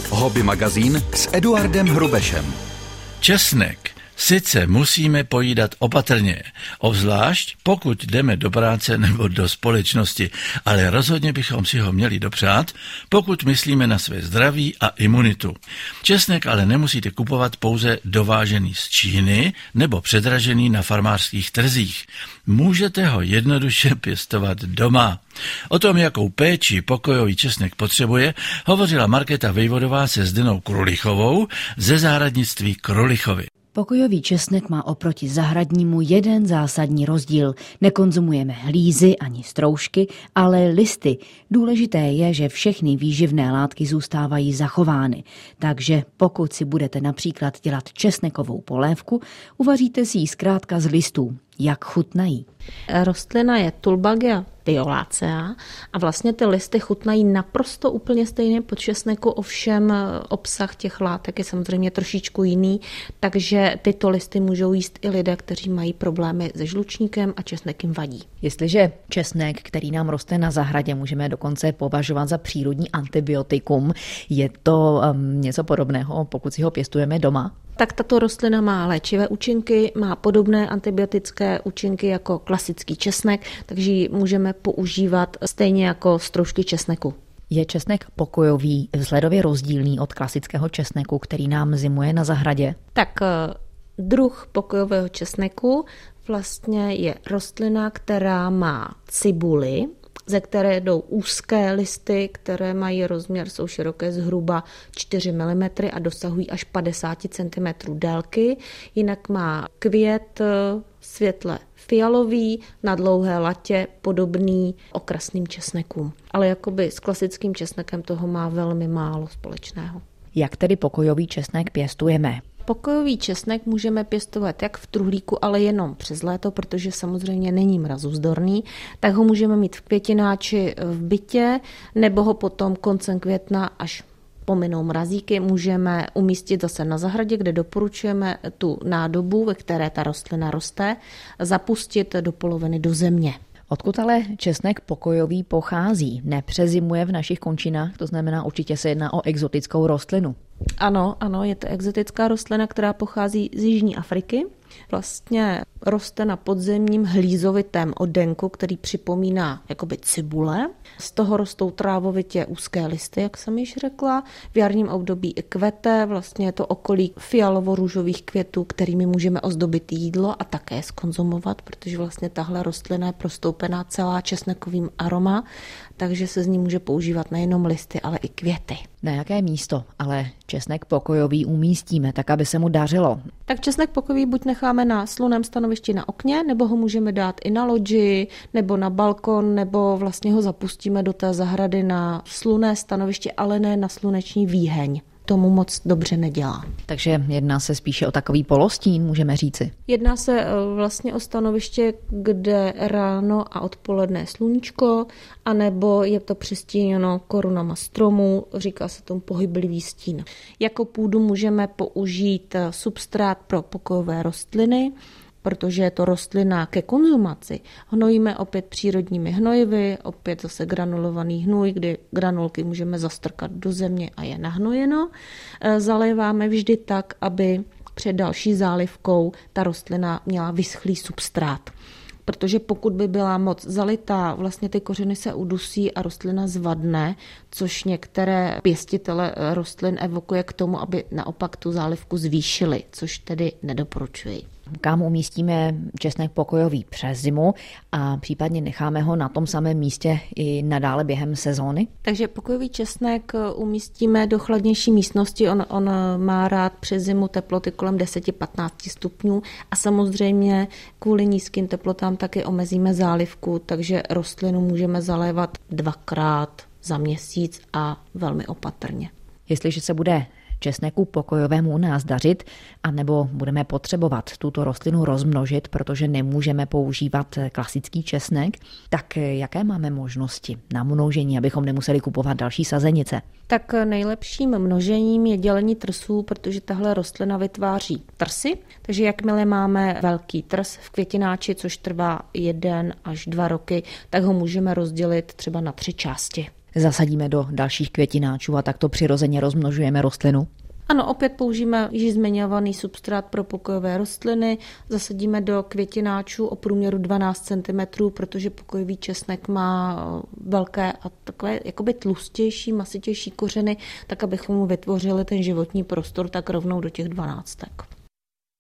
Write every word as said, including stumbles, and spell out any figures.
Hobby magazín s Eduardem Hrubešem. Česnek sice musíme pojídat opatrně, obzvlášť pokud jdeme do práce nebo do společnosti, ale rozhodně bychom si ho měli dopřát, pokud myslíme na své zdraví a imunitu. Česnek ale nemusíte kupovat pouze dovážený z Číny nebo předražený na farmářských trzích. Můžete ho jednoduše pěstovat doma. O tom, jakou péči pokojový česnek potřebuje, hovořila Markéta Vejvodová se Zdenou Krulichovou ze zahradnictví Krulichovy. Pokojový česnek má oproti zahradnímu jeden zásadní rozdíl. Nekonzumujeme hlízy ani stroužky, ale listy. Důležité je, že všechny výživné látky zůstávají zachovány. Takže pokud si budete například dělat česnekovou polévku, uvaříte si ji zkrátka z listů. Jak chutnají? Rostlina je Tulbagia violacea a vlastně ty listy chutnají naprosto úplně stejně po česneku, ovšem obsah těch látek je samozřejmě trošičku jiný, takže tyto listy můžou jíst i lidé, kteří mají problémy se žlučníkem a česnek jim vadí. Jestliže česnek, který nám roste na zahradě, můžeme dokonce považovat za přírodní antibiotikum, je to um, něco podobného, pokud si ho pěstujeme doma? Tak tato rostlina má léčivé účinky, má podobné antibiotické účinky jako klasický česnek, takže ji můžeme používat stejně jako stroužky česneku. Je česnek pokojový vzhledově rozdílný od klasického česneku, který nám zimuje na zahradě? Tak druh pokojového česneku vlastně je rostlina, která má cibuli, ze které jdou úzké listy, které mají rozměr, jsou široké zhruba čtyři milimetry a dosahují až padesát centimetrů délky. Jinak má květ světle fialový, na dlouhé latě, podobný okrasným česnekům. Ale jakoby s klasickým česnekem toho má velmi málo společného. Jak tedy pokojový česnek pěstujeme? Pokojový česnek můžeme pěstovat jak v truhlíku, ale jenom přes léto, protože samozřejmě není mrazozdorný, tak ho můžeme mít v květináči v bytě, nebo ho potom koncem května, až pominou mrazíky, můžeme umístit zase na zahradě, kde doporučujeme tu nádobu, ve které ta rostlina roste, zapustit do poloviny do země. Odkud ale česnek pokojový pochází? Nepřezimuje v našich končinách, to znamená určitě se jedná o exotickou rostlinu. Ano, ano, je to exotická rostlina, která pochází z Jižní Afriky. Vlastně roste na podzemním hlízovitém oddenku, který připomíná jakoby cibule. Z toho rostou trávovitě úzké listy, jak jsem již řekla. V jarním období i kvete, vlastně je to okolí fialovo-růžových květů, kterými můžeme ozdobit jídlo a také zkonzumovat, protože vlastně tahle rostlina je prostoupená celá česnekovým aroma, takže se z ní může používat nejenom listy, ale i květy. Na jaké místo ale česnek pokojový umístíme, tak aby se mu dařilo? Tak česnek pokojový buď necháme na slunném stanovišti na okně, nebo ho můžeme dát i na loďi, nebo na balkon, nebo vlastně ho zapustíme do té zahrady na slunné stanoviště, ale ne na sluneční výheň. Tomu moc dobře nedělá. Takže jedná se spíše o takový polostín, můžeme říci. Jedná se vlastně o stanoviště, kde ráno a odpoledne je sluníčko, anebo je to přistíněno korunama stromů, říká se tomu pohyblivý stín. Jako půdu můžeme použít substrát pro pokojové rostliny, protože je to rostlina ke konzumaci. Hnojíme opět přírodními hnojivy, opět zase granulovaný hnůj, kdy granulky můžeme zastrkat do země a je nahnojeno. Zaléváme vždy tak, aby před další zálivkou ta rostlina měla vyschlý substrát. Protože pokud by byla moc zalitá, vlastně ty kořeny se udusí a rostlina zvadne, což některé pěstitele rostlin evokuje k tomu, aby naopak tu zálivku zvýšili, což tedy nedoporučuji. Kam umístíme česnek pokojový přes zimu a případně necháme ho na tom samém místě i nadále během sezóny? Takže pokojový česnek umístíme do chladnější místnosti. On, on má rád přes zimu teploty kolem deset až patnáct stupňů a samozřejmě kvůli nízkým teplotám taky omezíme zálivku, takže rostlinu můžeme zalévat dvakrát za měsíc a velmi opatrně. Jestliže se bude česneku pokojovému u nás dařit, anebo budeme potřebovat tuto rostlinu rozmnožit, protože nemůžeme používat klasický česnek, tak jaké máme možnosti na množení, abychom nemuseli kupovat další sazenice? Tak nejlepším množením je dělení trsů, protože tahle rostlina vytváří trsy, takže jakmile máme velký trs v květináči, což trvá jeden až dva roky, tak ho můžeme rozdělit třeba na tři části. zasadíme do dalších květináčů a takto přirozeně rozmnožujeme rostlinu? Ano, opět použijeme již zmiňovaný substrát pro pokojové rostliny, zasadíme do květináčů o průměru dvanáct centimetrů, protože pokojový česnek má velké a takové jakoby tlustější, masitější kořeny, tak abychom mu vytvořili ten životní prostor tak rovnou do těch dvanáctek.